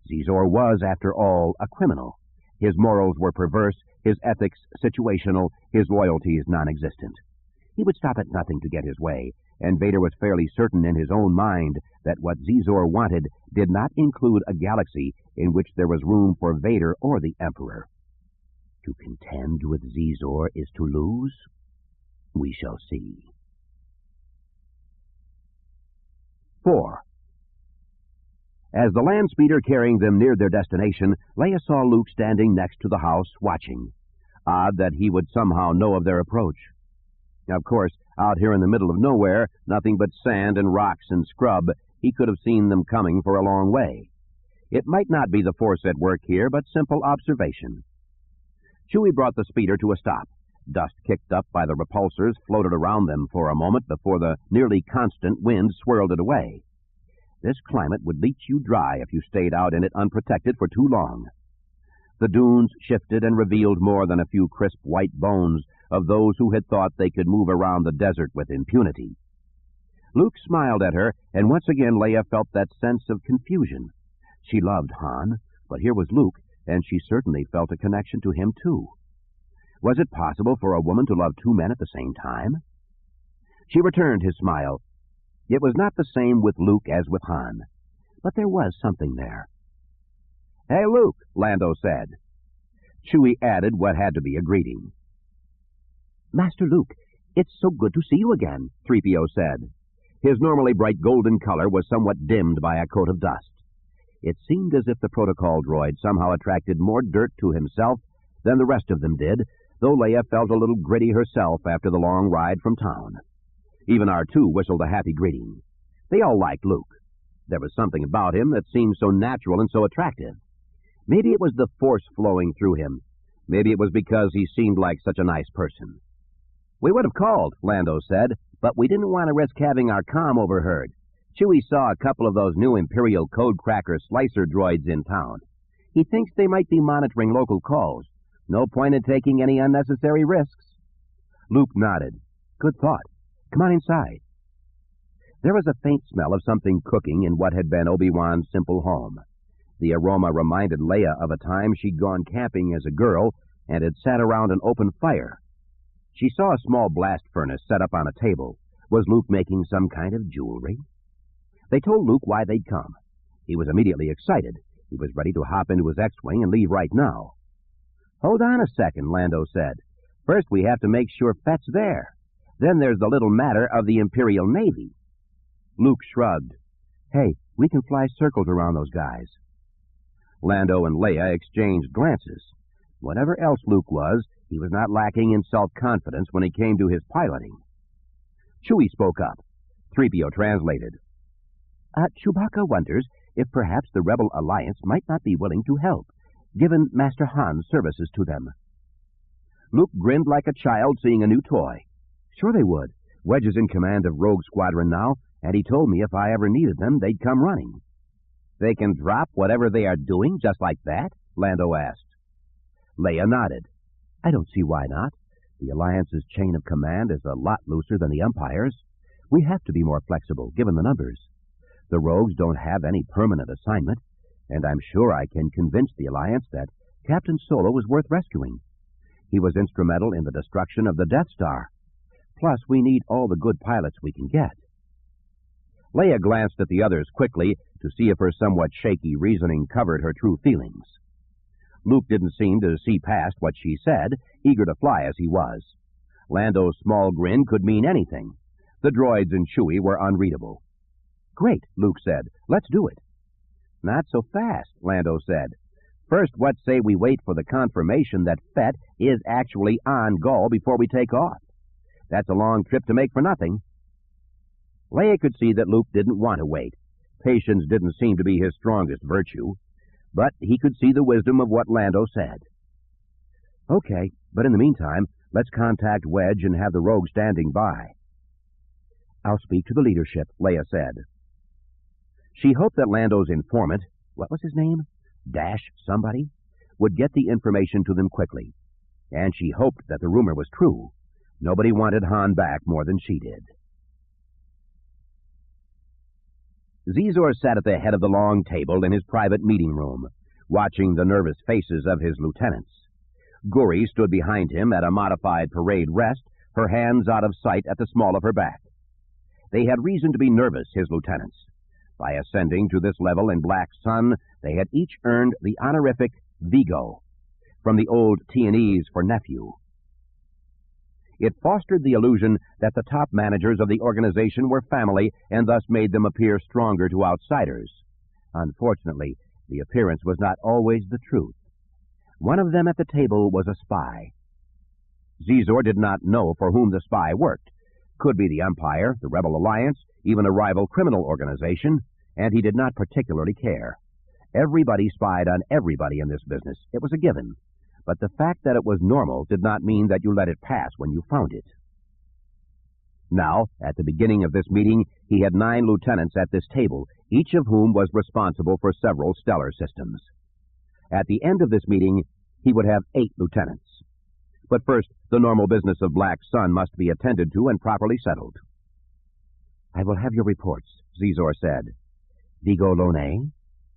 Zizor was, after all, a criminal. His morals were perverse, his ethics situational, his loyalties non-existent. He would stop at nothing to get his way, and Vader was fairly certain in his own mind that what Zizor wanted did not include a galaxy in which there was room for Vader or the Emperor. To contend with Zizor is to lose? We shall see. 4. As the land speeder carrying them neared their destination, Leia saw Luke standing next to the house, watching. Odd that he would somehow know of their approach. Of course, out here in the middle of nowhere, nothing but sand and rocks and scrub, he could have seen them coming for a long way. It might not be the Force at work here, but simple observation. Chewie brought the speeder to a stop. Dust kicked up by the repulsors floated around them for a moment before the nearly constant wind swirled it away. This climate would leach you dry if you stayed out in it unprotected for too long. The dunes shifted and revealed more than a few crisp white bones of those who had thought they could move around the desert with impunity. Luke smiled at her, and once again Leia felt that sense of confusion. She loved Han, but here was Luke, and she certainly felt a connection to him too. Was it possible for a woman to love two men at the same time? She returned his smile. It was not the same with Luke as with Han, but there was something there. "Hey, Luke," Lando said. Chewie added what had to be a greeting. "Master Luke, it's so good to see you again," 3PO said. His normally bright golden color was somewhat dimmed by a coat of dust. It seemed as if the protocol droid somehow attracted more dirt to himself than the rest of them did, though Leia felt a little gritty herself after the long ride from town. Even R2 whistled a happy greeting. They all liked Luke. There was something about him that seemed so natural and so attractive. Maybe it was the Force flowing through him. Maybe it was because he seemed like such a nice person. "We would have called," Lando said, "but we didn't want to risk having our comm overheard. Chewie saw a couple of those new Imperial Codecracker slicer droids in town. He thinks they might be monitoring local calls. No point in taking any unnecessary risks." Luke nodded. "Good thought. Come on inside." There was a faint smell of something cooking in what had been Obi-Wan's simple home. The aroma reminded Leia of a time she'd gone camping as a girl and had sat around an open fire. She saw a small blast furnace set up on a table. Was Luke making some kind of jewelry? They told Luke why they'd come. He was immediately excited. He was ready to hop into his X-Wing and leave right now. "Hold on a second," Lando said. "First we have to make sure Fett's there. Then there's the little matter of the Imperial Navy." Luke shrugged. "Hey, we can fly circles around those guys." Lando and Leia exchanged glances. Whatever else Luke was, he was not lacking in self-confidence when it came to his piloting. Chewie spoke up. 3PO translated. "Chewbacca wonders if perhaps the Rebel Alliance might not be willing to help, given Master Han's services to them." Luke grinned like a child seeing a new toy. "Sure they would. Wedge is in command of Rogue Squadron now, and he told me if I ever needed them, they'd come running." "They can drop whatever they are doing just like that?" Lando asked. Leia nodded. "I don't see why not. The Alliance's chain of command is a lot looser than the Empire's. We have to be more flexible, given the numbers. The Rogues don't have any permanent assignment, and I'm sure I can convince the Alliance that Captain Solo is worth rescuing. He was instrumental in the destruction of the Death Star. Plus, we need all the good pilots we can get." Leia glanced at the others quickly to see if her somewhat shaky reasoning covered her true feelings. Luke didn't seem to see past what she said, eager to fly as he was. Lando's small grin could mean anything. The droids and Chewie were unreadable. "Great," Luke said. "Let's do it." "Not so fast," Lando said. "First, what say we wait for the confirmation that Fett is actually on Gaul before we take off? That's a long trip to make for nothing." Leia could see that Luke didn't want to wait. Patience didn't seem to be his strongest virtue. But he could see the wisdom of what Lando said. "Okay, but in the meantime, let's contact Wedge and have the Rogue standing by." "I'll speak to the leadership," Leia said. She hoped that Lando's informant, what was his name? Dash somebody, would get the information to them quickly. And she hoped that the rumor was true. Nobody wanted Han back more than she did. Zizor sat at the head of the long table in his private meeting room, watching the nervous faces of his lieutenants. Guri stood behind him at a modified parade rest, her hands out of sight at the small of her back. They had reason to be nervous, his lieutenants. By ascending to this level in Black Sun, they had each earned the honorific Vigo, from the old T&Es for nephew. It fostered the illusion that the top managers of the organization were family and thus made them appear stronger to outsiders. Unfortunately, the appearance was not always the truth. One of them at the table was a spy. Zizor did not know for whom the spy worked. Could be the Empire, the Rebel Alliance, even a rival criminal organization, and he did not particularly care. Everybody spied on everybody in this business. It was a given. But the fact that it was normal did not mean that you let it pass when you found it. Now, at the beginning of this meeting, he had 9 lieutenants at this table, each of whom was responsible for several stellar systems. At the end of this meeting, he would have 8 lieutenants. But first, the normal business of Black Sun must be attended to and properly settled. "I will have your reports," Zizor said. "Vigo Lone?"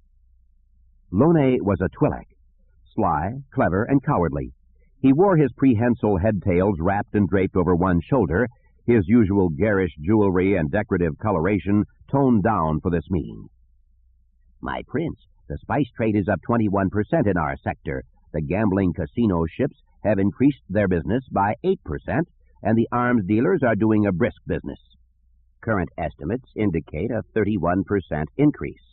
Lone was a Twi'lek, sly, clever, and cowardly. He wore his prehensile head-tails wrapped and draped over one shoulder, his usual garish jewelry and decorative coloration toned down for this meeting. "My prince, the spice trade is up 21% in our sector. The gambling casino ships have increased their business by 8%, and the arms dealers are doing a brisk business. Current estimates indicate a 31% increase.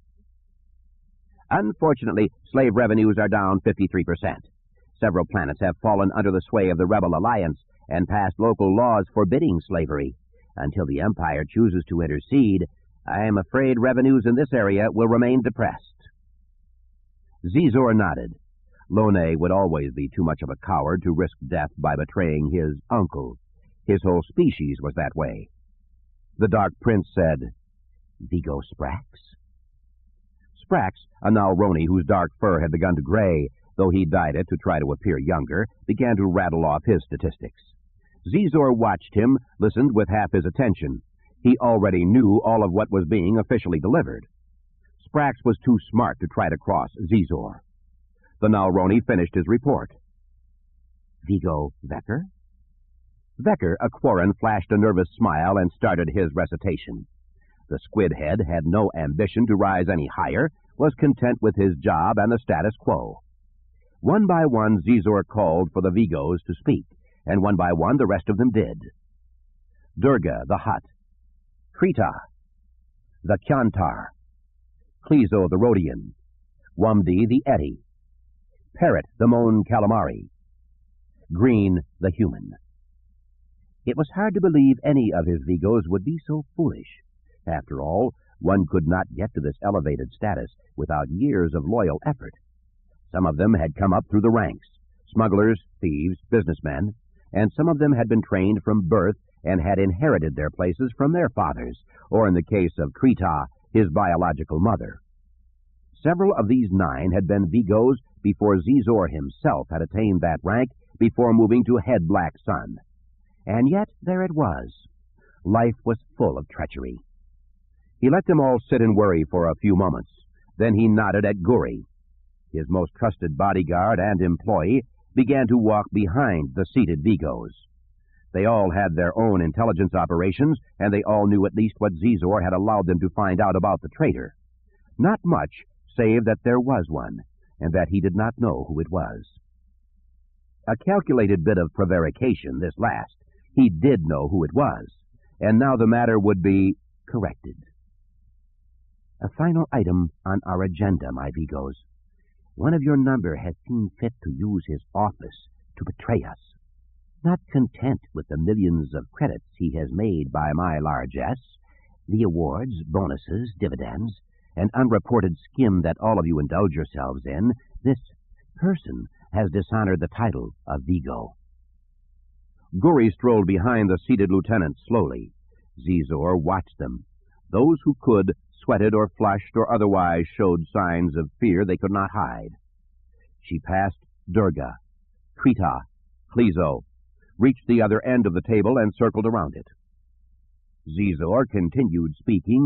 Unfortunately, slave revenues are down 53%. Several planets have fallen under the sway of the Rebel Alliance and passed local laws forbidding slavery. Until the Empire chooses to intercede, I am afraid revenues in this area will remain depressed." Zizor nodded. Lone would always be too much of a coward to risk death by betraying his uncle. His whole species was that way. The Dark Prince said, "Vigo Sprax?" Sprax, a Nalroni whose dark fur had begun to gray, though he dyed it to try to appear younger, began to rattle off his statistics. Zizor watched him, listened with half his attention. He already knew all of what was being officially delivered. Sprax was too smart to try to cross Zizor. The Nalroni finished his report. "Vigo Vecker?" Vecker, a Quarren, flashed a nervous smile and started his recitation. The squid head had no ambition to rise any higher, was content with his job and the status quo. One by one, Zizor called for the Vigos to speak, and one by one the rest of them did. Durga, the Hutt, Krita, the Kyantar, Klezo, the Rhodian, Wumdi, the Eti, Parrot, the Mon Calamari, Green, the Human. It was hard to believe any of his Vigos would be so foolish. After all, one could not get to this elevated status without years of loyal effort. Some of them had come up through the ranks, smugglers, thieves, businessmen, and some of them had been trained from birth and had inherited their places from their fathers, or in the case of Krita, his biological mother. Several of these 9 had been Vigos before Zizor himself had attained that rank before moving to head Black Sun. And yet there it was. Life was full of treachery. He let them all sit and worry for a few moments. Then he nodded at Guri. His most trusted bodyguard and employee began to walk behind the seated Vigos. They all had their own intelligence operations, and they all knew at least what Zizor had allowed them to find out about the traitor. Not much, save that there was one, and that he did not know who it was. A calculated bit of prevarication, this last. He did know who it was, and now the matter would be corrected. "A final item on our agenda, my Vigos. One of your number has seen fit to use his office to betray us. Not content with the millions of credits he has made by my largesse, the awards, bonuses, dividends, and unreported skim that all of you indulge yourselves in, this person has dishonored the title of Vigo." Guri strolled behind the seated lieutenants slowly. Zizor watched them. Those who could sweated or flushed or otherwise showed signs of fear they could not hide. She passed Durga, Krita, Klezo, reached the other end of the table and circled around it. Zizor continued speaking,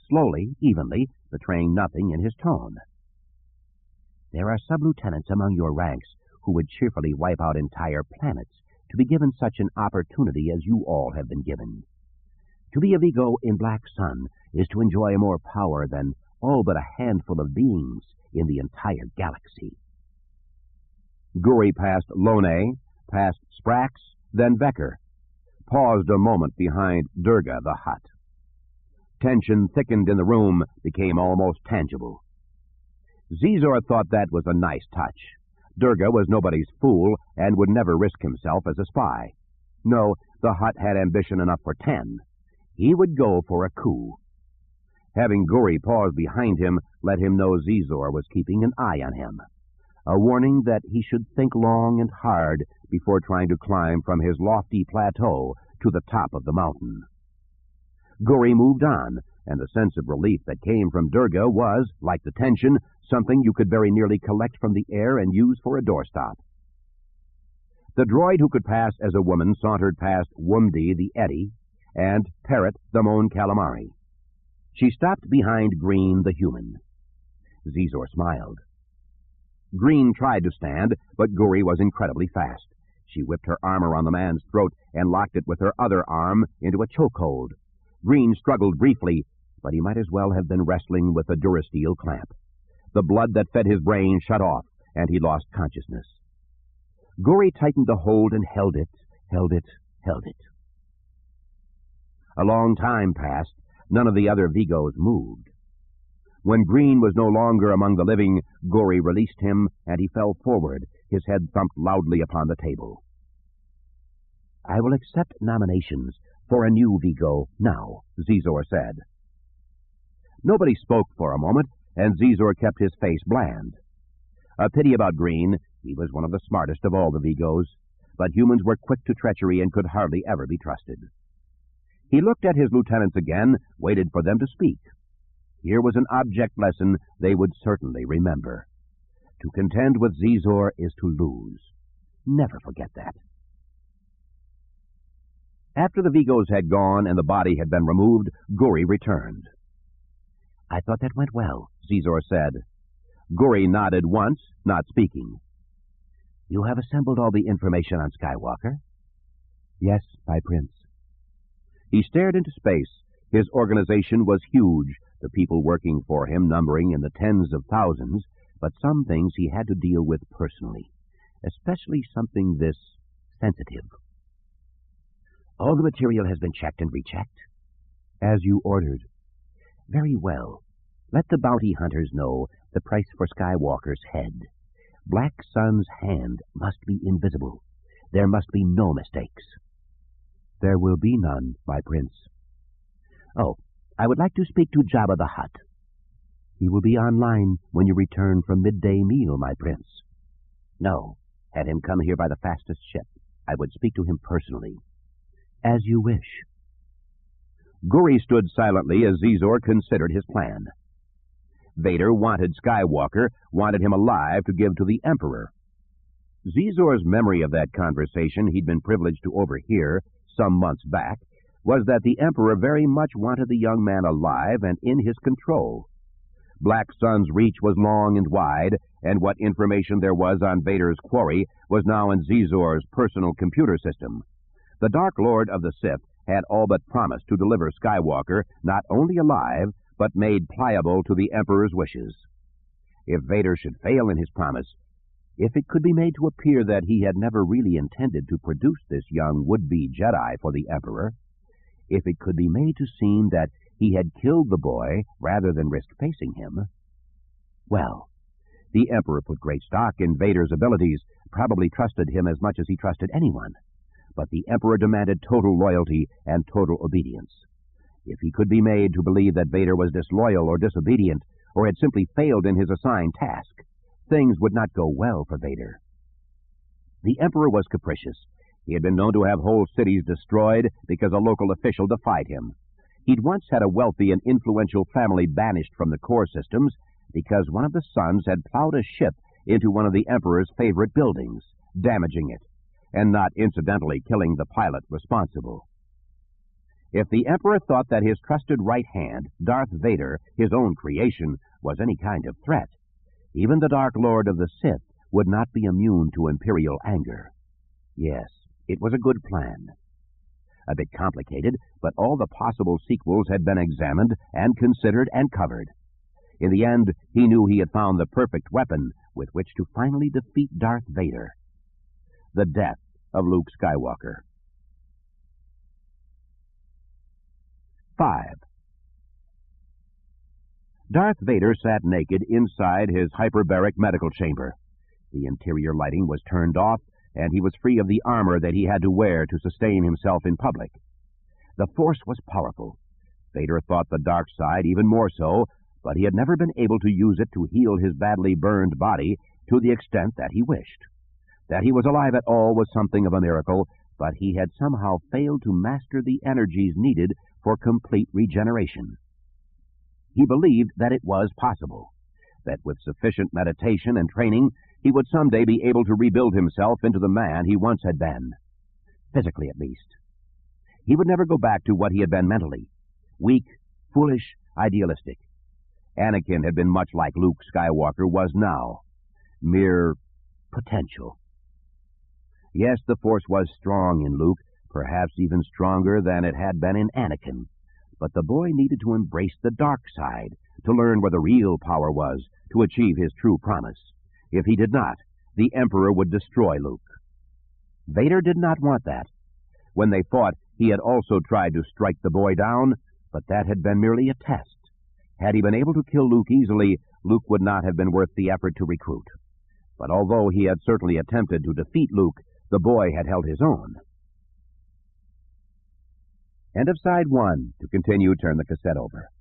slowly, evenly, betraying nothing in his tone. "There are sub-lieutenants among your ranks who would cheerfully wipe out entire planets to be given such an opportunity as you all have been given. To be a Vigo in Black Sun is to enjoy more power than all but a handful of beings in the entire galaxy." Guri passed Lone, past Sprax, then Vecker, paused a moment behind Durga the Hutt. Tension thickened in the room, became almost tangible. Zizor thought that was a nice touch. Durga was nobody's fool and would never risk himself as a spy. No, the Hutt had ambition enough for 10. He would go for a coup. Having Guri pause behind him let him know Zizor was keeping an eye on him. A warning that he should think long and hard before trying to climb from his lofty plateau to the top of the mountain. Guri moved on, and the sense of relief that came from Durga was, like the tension, something you could very nearly collect from the air and use for a doorstop. The droid who could pass as a woman sauntered past Wumdi the Eddy and Parrot the Mon Calamari. She stopped behind Green the human. Zizor smiled. Green tried to stand, but Guri was incredibly fast. She whipped her arm around the man's throat and locked it with her other arm into a chokehold. Green struggled briefly, but he might as well have been wrestling with a Durasteel clamp. The blood that fed his brain shut off, and he lost consciousness. Guri tightened the hold and held it. A long time passed. None of the other Vigos moved. When Green was no longer among the living, Guri released him, and he fell forward, his head thumped loudly upon the table. "I will accept nominations for a new Vigo now," Zizor said. Nobody spoke for a moment, and Zizor kept his face bland. A pity about Green. He was one of the smartest of all the Vigos, but humans were quick to treachery and could hardly ever be trusted. He looked at his lieutenants again, waited for them to speak. Here was an object lesson they would certainly remember. To contend with Zizor is to lose. Never forget that. After the Vigos had gone and the body had been removed, Guri returned. "I thought that went well," Zizor said. Guri nodded once, not speaking. "You have assembled all the information on Skywalker?" "Yes, my prince." He stared into space. His organization was huge, the people working for him numbering in the tens of thousands, but some things he had to deal with personally, especially something this sensitive. "All the material has been checked and rechecked?" "As you ordered." "Very well. Let the bounty hunters know the price for Skywalker's head. Black Sun's hand must be invisible. There must be no mistakes." "There will be none, my prince." "Oh, I would like to speak to Jabba the Hutt." "He will be online when you return from midday meal, my prince." "No, have him come here by the fastest ship. I would speak to him personally." "As you wish." Guri stood silently as Zizor considered his plan. Vader wanted Skywalker, wanted him alive to give to the Emperor. Zizor's memory of that conversation he'd been privileged to overhear some months back was that the Emperor very much wanted the young man alive and in his control. Black Sun's reach was long and wide, and what information there was on Vader's quarry was now in Zizor's personal computer system. The Dark Lord of the Sith had all but promised to deliver Skywalker not only alive, but made pliable to the Emperor's wishes. If Vader should fail in his promise, if it could be made to appear that he had never really intended to produce this young would-be Jedi for the Emperor, if it could be made to seem that he had killed the boy rather than risk facing him, well, the Emperor put great stock in Vader's abilities, probably trusted him as much as he trusted anyone, but the Emperor demanded total loyalty and total obedience. If he could be made to believe that Vader was disloyal or disobedient, or had simply failed in his assigned task, things would not go well for Vader. The Emperor was capricious. He had been known to have whole cities destroyed because a local official defied him. He'd once had a wealthy and influential family banished from the core systems because one of the sons had plowed a ship into one of the Emperor's favorite buildings, damaging it, and not incidentally killing the pilot responsible. If the Emperor thought that his trusted right hand, Darth Vader, his own creation, was any kind of threat, even the Dark Lord of the Sith would not be immune to Imperial anger. Yes, it was a good plan. A bit complicated, but all the possible sequels had been examined and considered and covered. In the end, he knew he had found the perfect weapon with which to finally defeat Darth Vader. The death of Luke Skywalker. 5. Darth Vader sat naked inside his hyperbaric medical chamber. The interior lighting was turned off, and he was free of the armor that he had to wear to sustain himself in public. The Force was powerful. Vader thought the dark side even more so, but he had never been able to use it to heal his badly burned body to the extent that he wished. That he was alive at all was something of a miracle, but he had somehow failed to master the energies needed for complete regeneration. He believed that it was possible, that with sufficient meditation and training, he would someday be able to rebuild himself into the man he once had been, physically at least. He would never go back to what he had been mentally, weak, foolish, idealistic. Anakin had been much like Luke Skywalker was now, mere potential. Yes, the Force was strong in Luke, perhaps even stronger than it had been in Anakin, but the boy needed to embrace the dark side, to learn where the real power was, to achieve his true promise. If he did not, the Emperor would destroy Luke. Vader did not want that. When they fought, he had also tried to strike the boy down, but that had been merely a test. Had he been able to kill Luke easily, Luke would not have been worth the effort to recruit. But although he had certainly attempted to defeat Luke, the boy had held his own. End of side 1. To continue, turn the cassette over.